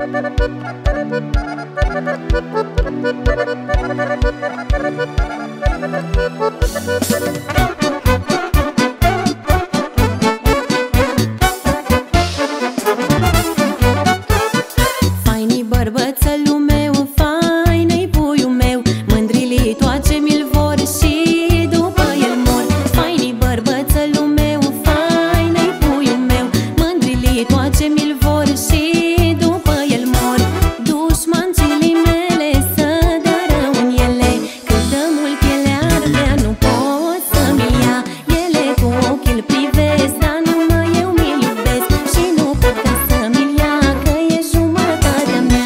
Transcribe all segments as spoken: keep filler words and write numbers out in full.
Faini bărbățelul meu, faină-i puiul meu, mândrilii toace mi-l vor și după el mor. Faini bărbățelul meu, faină-i puiul meu, mândrilii toace mi-l vor și după el mor. Dușmancilii mele să dea rău în ele, cât de mult ele ar vrea nu pot să-mi ia. Ele cu ochii-l privesc, dar numai eu mi-l iubesc și nu pot ca să-mi ia, că e jumătatea mea.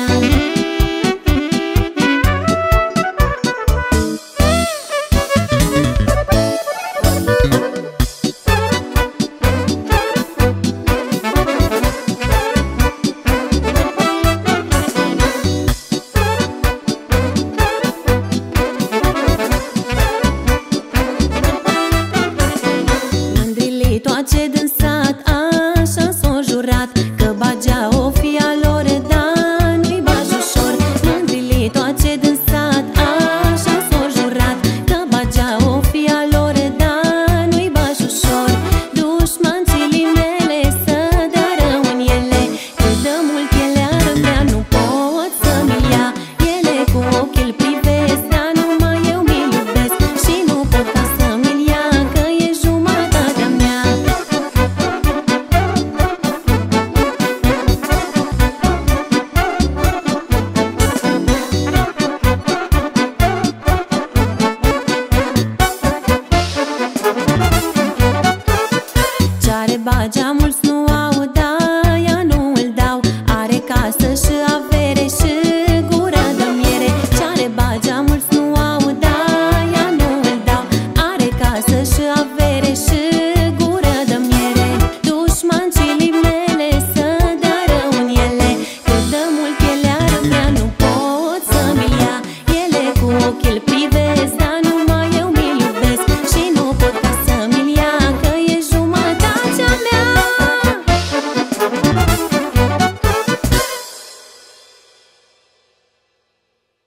Mândrilii toace din sat, așa s-o jurat, că bagea o fi a lor, dar nu-i bagi ușor. Mândrilii toace din sat, așa s-o jurat, că bagea o fi a lor, dar nu-i bagi ușor. Dușmancilii mele să dea rău în ele, cât de mult ele ar vrea nu pot să-mi ia. Ele cu ochii-l privesc, dar numai eu mi-l iubesc și nu pot ca să-mi ia, că e jumătatea mea. Ce-are bagea mulți nu au, dar ea nu îl dau. Are casă și avere și gură de miere. Ce-are bagea mulți nu au, dar ea nu îl dau. Are casă și avere